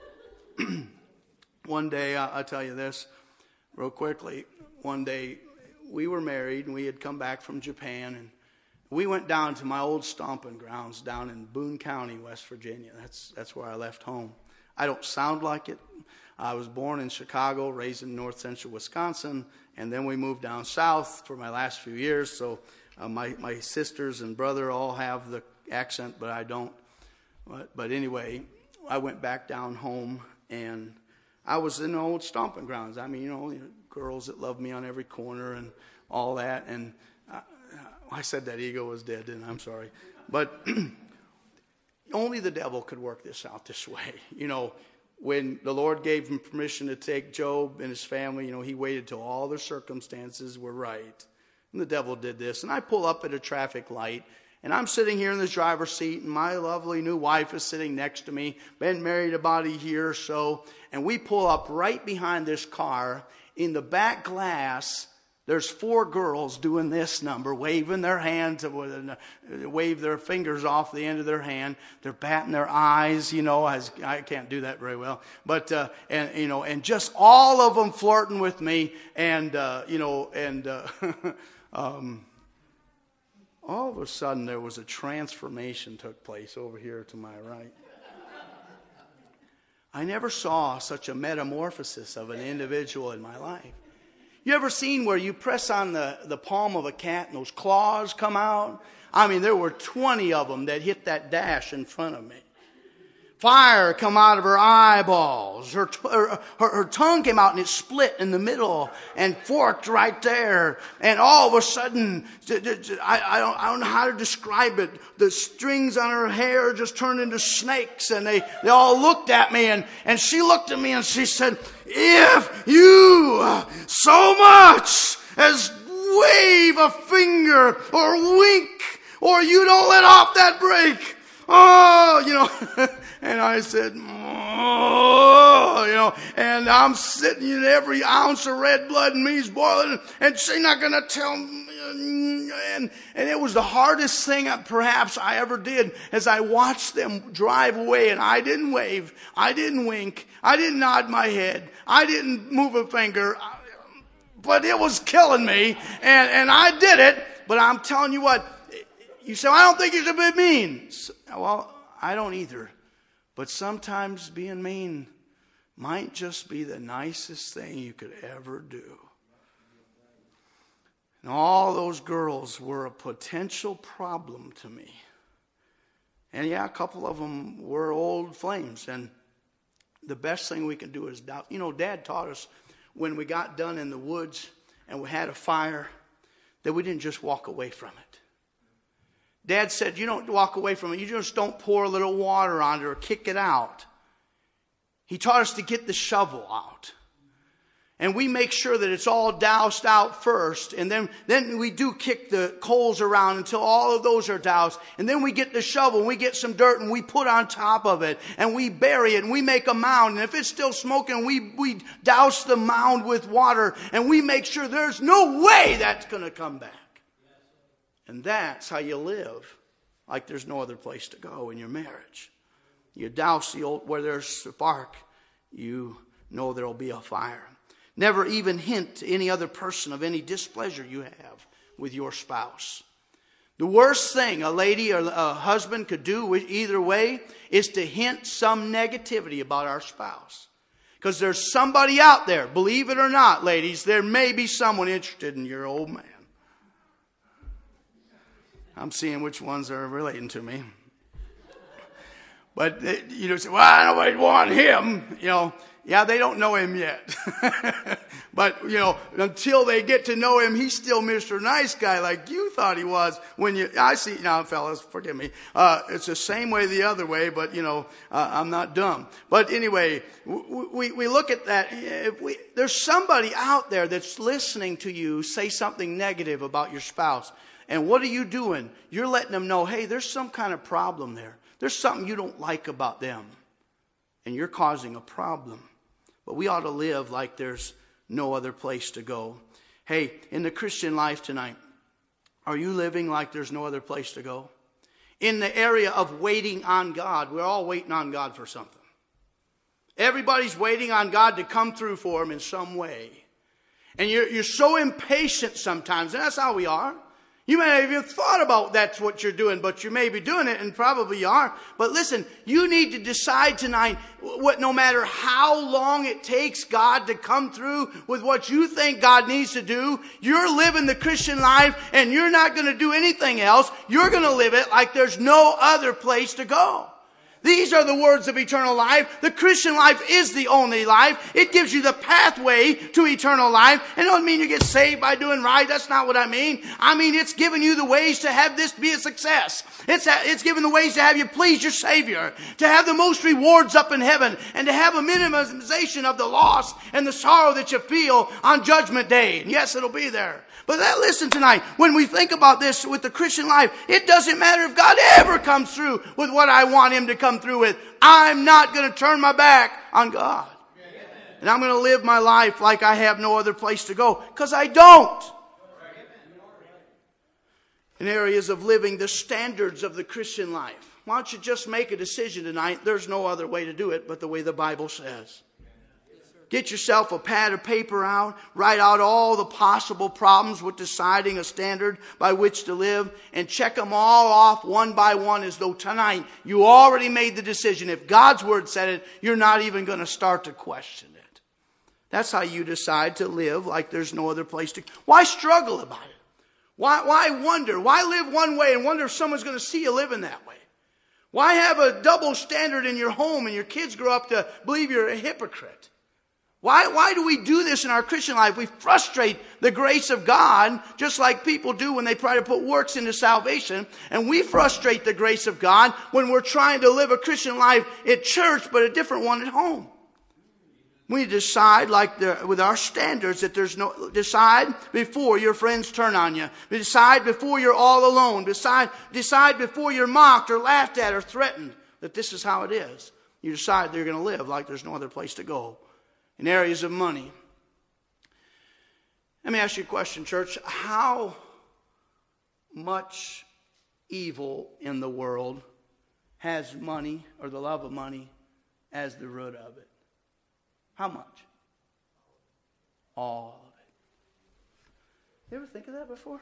Speaker 2: One day, I'll tell you this real quickly. One day, we were married, and we had come back from Japan, and we went down to my old stomping grounds down in Boone County, West Virginia. That's that's where I left home. I don't sound like it. I was born in Chicago, raised in north central Wisconsin, and then we moved down south for my last few years. So uh, my, my sisters and brother all have the accent, but I don't. But, but anyway, I went back down home, and I was in the old stomping grounds. I mean, you know, girls that love me on every corner and all that. And I, I said that ego was dead, didn't I? I'm sorry. But only the devil could work this out this way. You know, when the Lord gave him permission to take Job and his family, you know, he waited till all the circumstances were right. And the devil did this. And I pull up at a traffic light, and I'm sitting here in the driver's seat, and my lovely new wife is sitting next to me, been married about a year or so, and we pull up right behind this car. In the back glass, there's four girls doing this number, waving their hands, wave their fingers off the end of their hand. They're batting their eyes, you know. As I can't do that very well, but uh, and you know, and just all of them flirting with me, and uh, you know, and. Uh, um, All of a sudden, there was a transformation took place over here to my right. I never saw such a metamorphosis of an individual in my life. You ever seen where you press on the, the palm of a cat and those claws come out? I mean, there were twenty of them that hit that dash in front of me. Fire come out of her eyeballs. Her, her, her, her tongue came out and it split in the middle and forked right there. And all of a sudden, I, I, don't, I don't know how to describe it. The strings on her hair just turned into snakes, and they, they all looked at me, and, and she looked at me and she said, if you so much as wave a finger or wink, or you don't let off that brake, oh, you know. And I said, oh, you know, and I'm sitting in every ounce of red blood in me's boiling, and she's not going to tell me, and, and it was the hardest thing perhaps I ever did as I watched them drive away, and I didn't wave, I didn't wink, I didn't nod my head, I didn't move a finger, but it was killing me, and, and I did it. But I'm telling you what, you say, I don't think you should be mean. Well, I don't either. But sometimes being mean might just be the nicest thing you could ever do. And all those girls were a potential problem to me. And yeah, a couple of them were old flames. And the best thing we can do is doubt. You know, Dad taught us when we got done in the woods and we had a fire that we didn't just walk away from it. Dad said, you don't walk away from it. You just don't pour a little water on it or kick it out. He taught us to get the shovel out. And we make sure that it's all doused out first. And then, then we do kick the coals around until all of those are doused. And then we get the shovel and we get some dirt and we put on top of it. And we bury it and we make a mound. And if it's still smoking, we, we douse the mound with water. And we make sure there's no way that's going to come back. And that's how you live like there's no other place to go in your marriage. You douse the old, where there's a spark, you know there'll be a fire. Never even hint to any other person of any displeasure you have with your spouse. The worst thing a lady or a husband could do either way is to hint some negativity about our spouse. Because there's somebody out there, believe it or not, ladies, there may be someone interested in your old man. I'm seeing which ones are relating to me. But you know, say, well, I don't want him. You know, yeah, they don't know him yet. But, you know, until they get to know him, he's still Mister Nice Guy like you thought he was. When you, I see, now, fellas, forgive me. Uh, it's the same way the other way, but, you know, uh, I'm not dumb. But anyway, we, we, we look at that. If we, there's somebody out there that's listening to you say something negative about your spouse. And what are you doing? You're letting them know, hey, there's some kind of problem there. There's something you don't like about them. And you're causing a problem. But we ought to live like there's no other place to go. Hey, in the Christian life tonight, are you living like there's no other place to go? In the area of waiting on God, we're all waiting on God for something. Everybody's waiting on God to come through for them in some way. And you're, you're so impatient sometimes, and that's how we are. You may have even thought about that's what you're doing, but you may be doing it, and probably you are. But listen, you need to decide tonight, what, no matter how long it takes God to come through with what you think God needs to do, you're living the Christian life, and you're not going to do anything else. You're going to live it like there's no other place to go. These are the words of eternal life. The Christian life is the only life. It gives you the pathway to eternal life. It doesn't mean you get saved by doing right. That's not what I mean. I mean, it's giving you the ways to have this be a success. It's, it's giving the ways to have you please your Savior, to have the most rewards up in heaven, and to have a minimization of the loss and the sorrow that you feel on Judgment Day. And yes, it'll be there. But that, listen tonight, when we think about this with the Christian life, it doesn't matter if God ever comes through with what I want Him to come through with. I'm not going to turn my back on God. And I'm going to live my life like I have no other place to go. Because I don't. In areas of living the standards of the Christian life. Why don't you just make a decision tonight? There's no other way to do it but the way the Bible says. Get yourself a pad of paper out. Write out all the possible problems with deciding a standard by which to live. And check them all off one by one as though tonight you already made the decision. If God's Word said it, you're not even going to start to question it. That's how you decide to live like there's no other place to. Why struggle about it? Why, why wonder? Why live one way and wonder if someone's going to see you living that way? Why have a double standard in your home and your kids grow up to believe you're a hypocrite? Why, why do we do this in our Christian life? We frustrate the grace of God just like people do when they try to put works into salvation. And we frustrate the grace of God when we're trying to live a Christian life at church but a different one at home. We decide like the, with our standards that there's no, decide before your friends turn on you. Decide before you're all alone. Decide, decide before you're mocked or laughed at or threatened that this is how it is. You decide that you're going to live like there's no other place to go. In areas of money. Let me ask you a question, church. How much evil in the world has money, or the love of money, as the root of it? How much? All of it. You ever think of that before?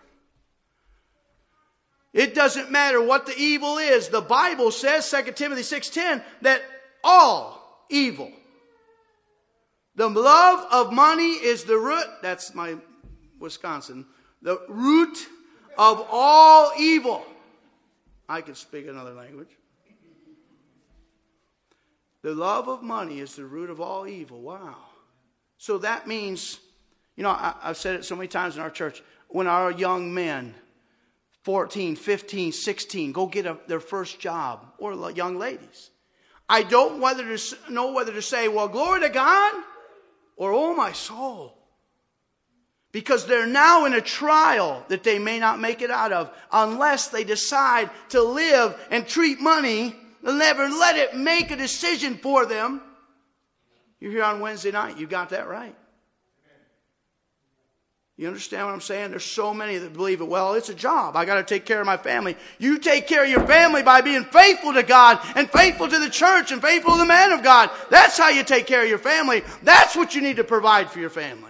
Speaker 2: It doesn't matter what the evil is. The Bible says, Second Timothy six ten, that all evil. The love of money is the root. That's my Wisconsin. The root of all evil. I can speak another language. The love of money is the root of all evil. Wow. So that means, you know, I, I've said it so many times in our church, when our young men, fourteen, fifteen, sixteen, go get a, their first job, or young ladies, I don't whether to know whether to say, well, glory to God, or oh my soul. Because they're now in a trial that they may not make it out of unless they decide to live and treat money and never let it make a decision for them. You're here on Wednesday night. You got that right. You understand what I'm saying? There's so many that believe it. Well, it's a job. I got to take care of my family. You take care of your family by being faithful to God and faithful to the church and faithful to the man of God. That's how you take care of your family. That's what you need to provide for your family.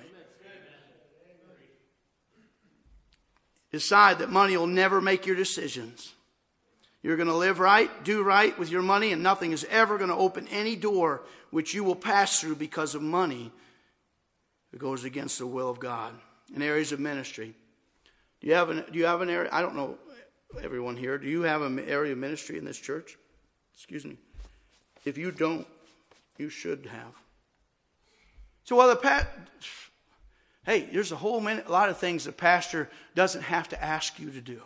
Speaker 2: Decide that money will never make your decisions. You're going to live right, do right with your money, and nothing is ever going to open any door which you will pass through because of money that goes against the will of God. In areas of ministry, do you have an do you have an area? I don't know everyone here. Do you have an area of ministry in this church? Excuse me. If you don't, you should have. So while the pat, hey, there's a whole minute, a lot of things the pastor doesn't have to ask you to do.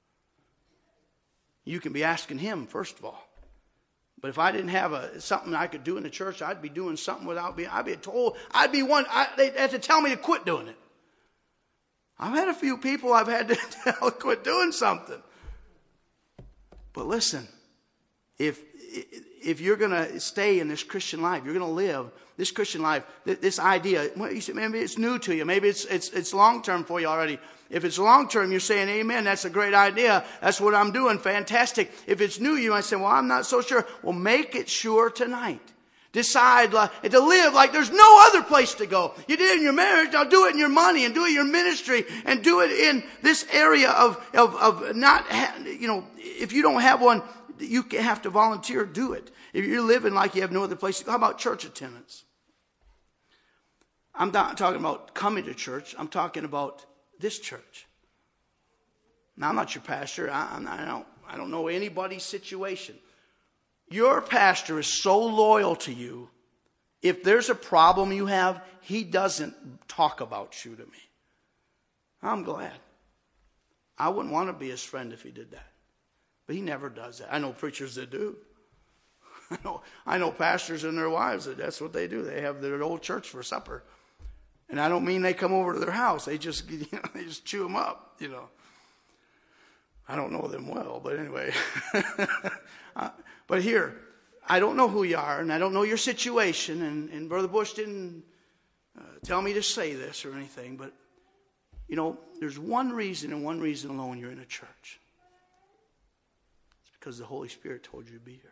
Speaker 2: You can be asking him first of all. But if I didn't have a something I could do in the church, I'd be doing something without being. I'd be told. I'd be one. I, they'd have to tell me to quit doing it. I've had a few people I've had to tell quit doing something. But listen, if if you're going to stay in this Christian life, you're going to live this Christian life, this idea, well, you say, maybe it's new to you. Maybe it's it's it's long-term for you already. If it's long-term, you're saying, amen, that's a great idea. That's what I'm doing. Fantastic. If it's new, you might say, well, I'm not so sure. Well, make it sure tonight. Decide like, to live like there's no other place to go. You did it in your marriage, now do it in your money and do it in your ministry and do it in this area of, of, of not, ha- you know, if you don't have one, you have to volunteer, do it. If you're living like you have no other place to go, how about church attendance? I'm not talking about coming to church. I'm talking about this church. Now, I'm not your pastor. I, I don't, I don't know anybody's situation. Your pastor is so loyal to you. If there's a problem you have, he doesn't talk about you to me. I'm glad. I wouldn't want to be his friend if he did that. But he never does that. I know preachers that do. I know, I know pastors and their wives that that's what they do. They have their old church for supper. And I don't mean they come over to their house. They just, you know, they just chew them up, you know. I don't know them well, but anyway. uh, But here, I don't know who you are, and I don't know your situation, and, and Brother Bush didn't uh, tell me to say this or anything, but, you know, there's one reason and one reason alone you're in a church. It's because the Holy Spirit told you to be here.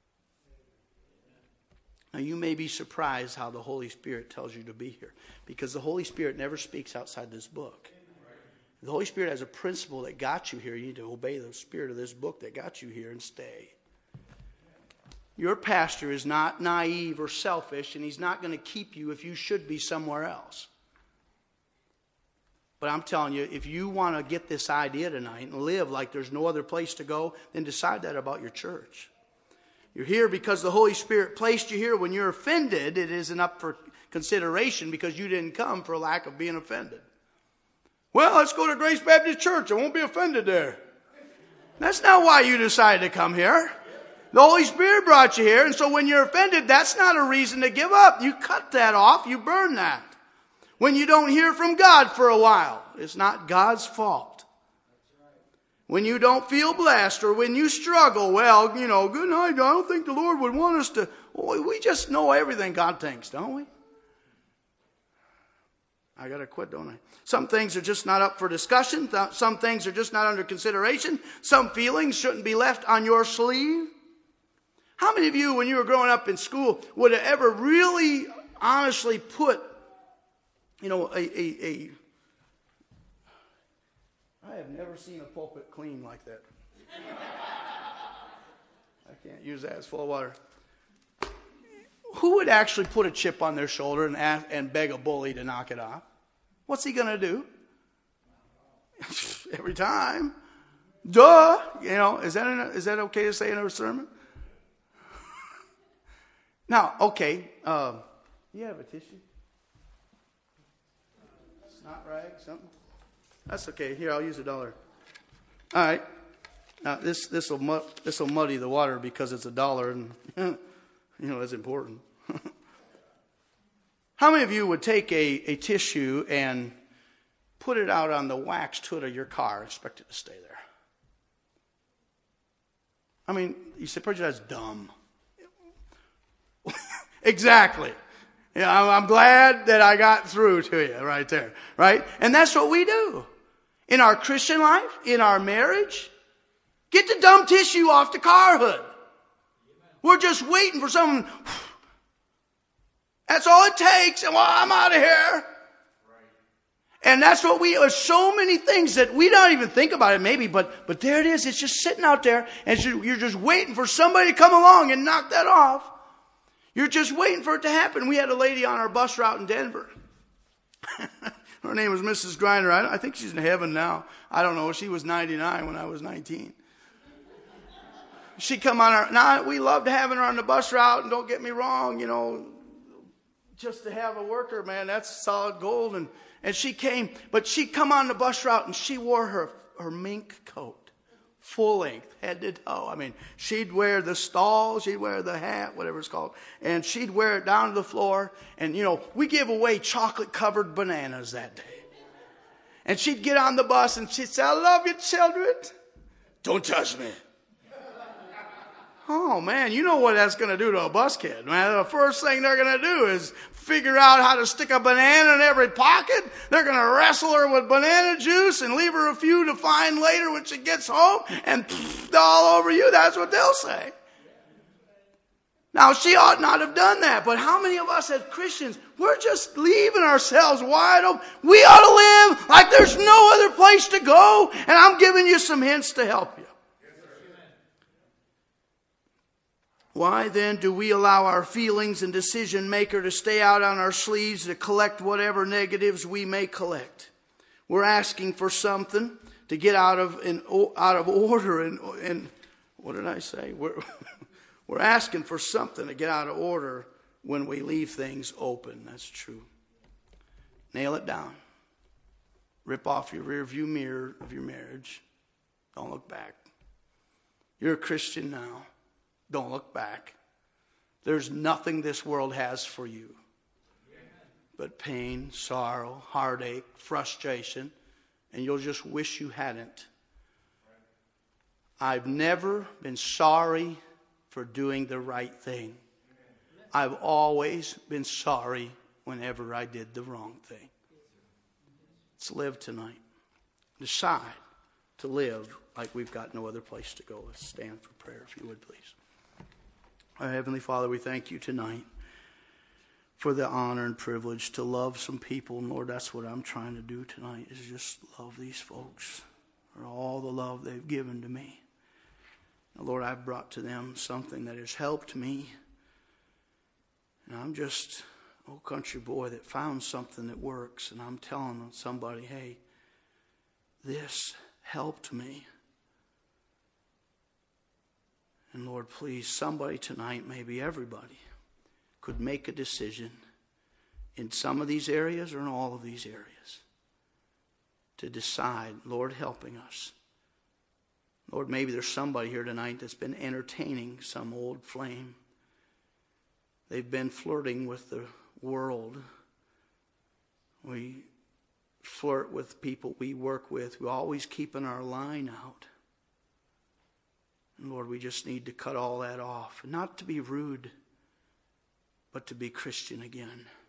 Speaker 2: Now, you may be surprised how the Holy Spirit tells you to be here, because the Holy Spirit never speaks outside this book. The Holy Spirit has a principle that got you here. You need to obey the spirit of this book that got you here and stay. Your pastor is not naive or selfish, and he's not going to keep you if you should be somewhere else. But I'm telling you, if you want to get this idea tonight and live like there's no other place to go, then decide that about your church. You're here because the Holy Spirit placed you here. When you're offended, it isn't up for consideration because you didn't come for lack of being offended. Well, let's go to Grace Baptist Church. I won't be offended there. That's not why you decided to come here. The Holy Spirit brought you here, and so when you're offended, that's not a reason to give up. You cut that off. You burn that. When you don't hear from God for a while, it's not God's fault. When you don't feel blessed or when you struggle, well, you know, good night, I don't think the Lord would want us to. Well, we just know everything God thinks, don't we? I got to quit, don't I? Some things are just not up for discussion. Some things are just not under consideration. Some feelings shouldn't be left on your sleeve. How many of you, when you were growing up in school, would have ever really honestly put, you know, a, a, a I have never seen a pulpit clean like that. I can't use that. It's full of water. Who would actually put a chip on their shoulder and ask, and beg a bully to knock it off? What's he going to do? Every time. Duh. You know, is that, a, is that okay to say in a sermon? Now, okay. Uh, you have a tissue? Snot rag, something? That's okay. Here, I'll use a dollar. All right. Now, this this will mu- this will muddy the water because it's a dollar, and you know that's important. How many of you would take a, a tissue and put it out on the waxed hood of your car and expect it to stay there? I mean, you say, "Preacher, that's dumb." Exactly. Yeah, I'm, I'm glad that I got through to you right there, right? And that's what we do. In our Christian life, in our marriage, get the dumb tissue off the car hood. We're just waiting for someone. That's all it takes, and well, I'm out of here. And that's what we, there's so many things that we don't even think about it maybe, but, but there it is. It's just sitting out there, and you're just waiting for somebody to come along and knock that off. You're just waiting for it to happen. We had a lady on our bus route in Denver. Her name was Missus Griner. I, I think she's in heaven now. I don't know. She was ninety-nine when I was nineteen. She come on our, now we loved having her on the bus route, and don't get me wrong, you know, just to have a worker, man, that's solid gold. And, and she came, but she come on the bus route, and she wore her, her mink coat, full length, head to toe. I mean, she'd wear the stall, she'd wear the hat, whatever it's called, and she'd wear it down to the floor. And, you know, we give away chocolate-covered bananas that day. And she'd get on the bus, and she'd say, "I love you, children. Don't touch me." Oh, man, you know what that's going to do to a bus kid, man. The first thing they're going to do is figure out how to stick a banana in every pocket. They're going to wrestle her with banana juice and leave her a few to find later when she gets home, and pfft, all over you. That's what they'll say. Now, she ought not have done that, but how many of us as Christians, we're just leaving ourselves wide open. We ought to live like there's no other place to go, and I'm giving you some hints to help you. Why then do we allow our feelings and decision maker to stay out on our sleeves to collect whatever negatives we may collect? We're asking for something to get out of in, out of order, and, and what did I say? We're we're asking for something to get out of order when we leave things open. That's true. Nail it down. Rip off your rear view mirror of your marriage. Don't look back. You're a Christian now. Don't look back. There's nothing this world has for you but pain, sorrow, heartache, frustration, and you'll just wish you hadn't. I've never been sorry for doing the right thing. I've always been sorry whenever I did the wrong thing. Let's live tonight. Decide to live like we've got no other place to go. Let's stand for prayer, if you would, please. Our Heavenly Father, we thank you tonight for the honor and privilege to love some people. And Lord, that's what I'm trying to do tonight, is just love these folks for all the love they've given to me. Now, Lord, I've brought to them something that has helped me. And I'm just an old country boy that found something that works. And I'm telling somebody, hey, this helped me. And Lord, please, somebody tonight, maybe everybody, could make a decision in some of these areas or in all of these areas to decide, Lord, helping us. Lord, maybe there's somebody here tonight that's been entertaining some old flame. They've been flirting with the world. We flirt with people we work with. We're always keeping our line out. And Lord, we just need to cut all that off. Not to be rude, but to be Christian again.